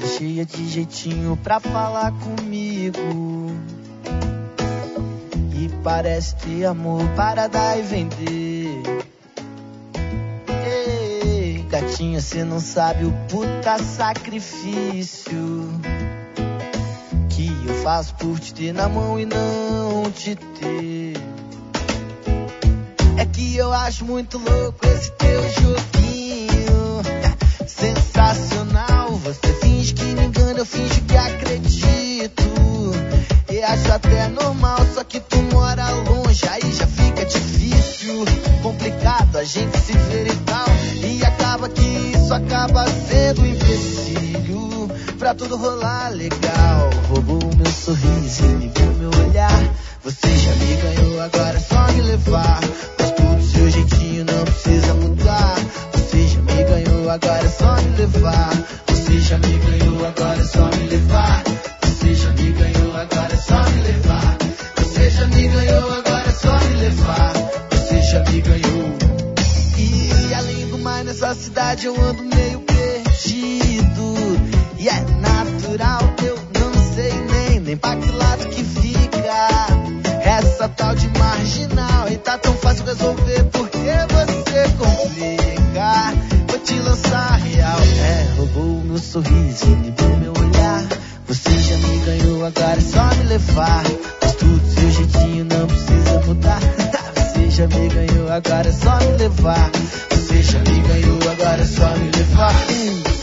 toda cheia de jeitinho pra falar comigo. E parece ter amor para dar e vender. Ei, gatinha, cê não sabe o puta sacrifício que eu faço por te ter na mão e não te ter. É que eu acho muito louco esse teu joguinho, sensacional. Você finge que me engana, eu finge que acredito. E acho até normal, só que tu mora longe, aí já fica difícil, complicado a gente se ver e tal. E acaba que isso acaba sendo um empecilho pra tudo rolar legal. Roubou o meu sorriso e me viu meu olhar. Você já me ganhou, agora é só me levar. Gosto do seu jeitinho, não precisa mudar. Você já me ganhou, agora é só me levar. Você já me ganhou, agora é só me levar. Você já me ganhou, agora é só me levar. Você já me ganhou, agora é só me levar. Você já me ganhou. E além do mais, nessa cidade eu ando meio perdido. E é natural, eu não sei nem pra que lado que fica essa tal de marginal. E tá tão fácil resolver porque você complica. Vou te lançar real. Roubou o meu sorriso e me deu meu olhar. Você já me ganhou, agora é só me levar. Gosto do seu jeitinho, não precisa mudar. Você já me ganhou, agora é só me levar. Você já me ganhou, agora é só me levar.